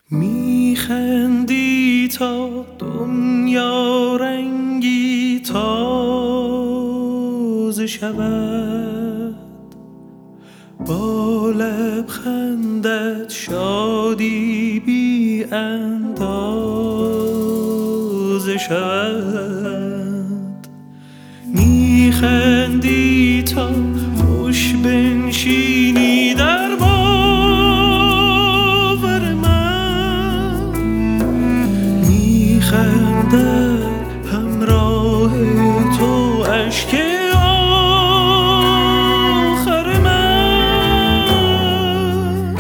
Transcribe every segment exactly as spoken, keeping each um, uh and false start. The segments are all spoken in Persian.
میخندی تا دنیا رنگی تازه شود، با لبخندت شادی بی اندازه شود. میخندی تا خوش بنشینی در باور من، میخندد همراه تو اشک آخر من.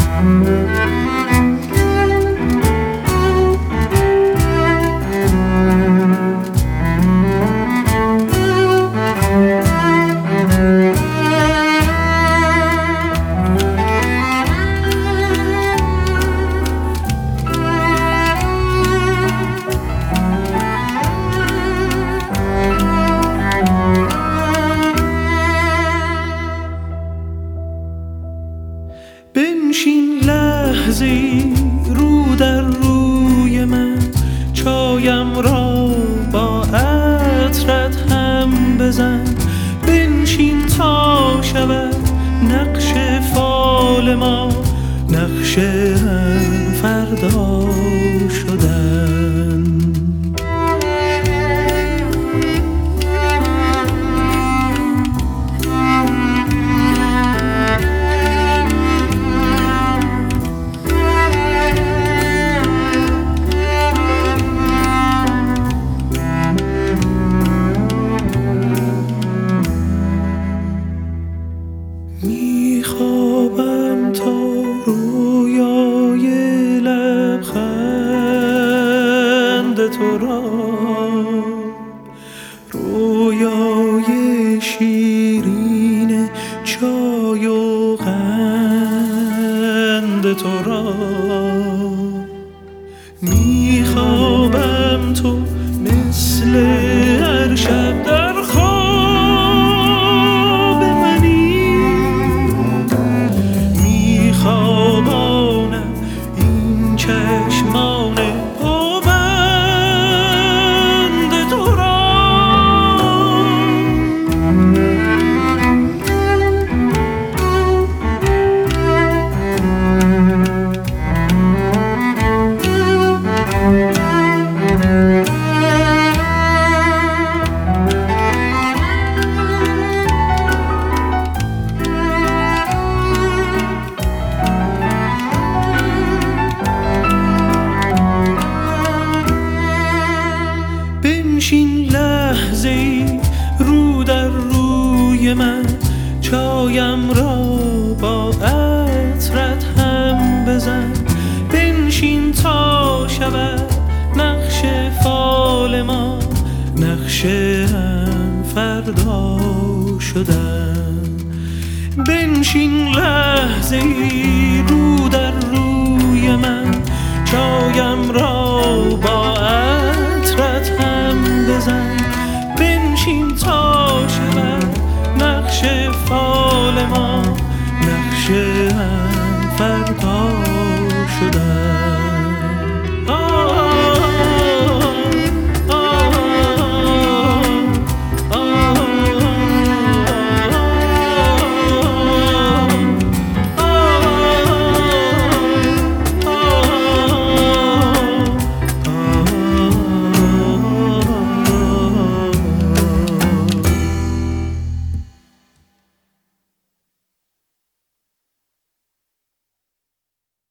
بنشین لحظه‌ای رو در روی من، چایم را با عطرت هم بزن. بنشین تا شود نقش فال ما، نقش هم فردا شدن. میخوابم تا رویای لبخند تو را، رویای شیرین چای و قند تو را. میخوابم تو مثل هر شب در خواب منی، میخوابانم این چشمان پابند تو را. بنشین لحظه‌ای رو در روی من، چایم را با عطرت هم بزن. بنشین تا شود نقش فال ما، نقش هم فردا شدن. بنشین لحظه‌ای رو در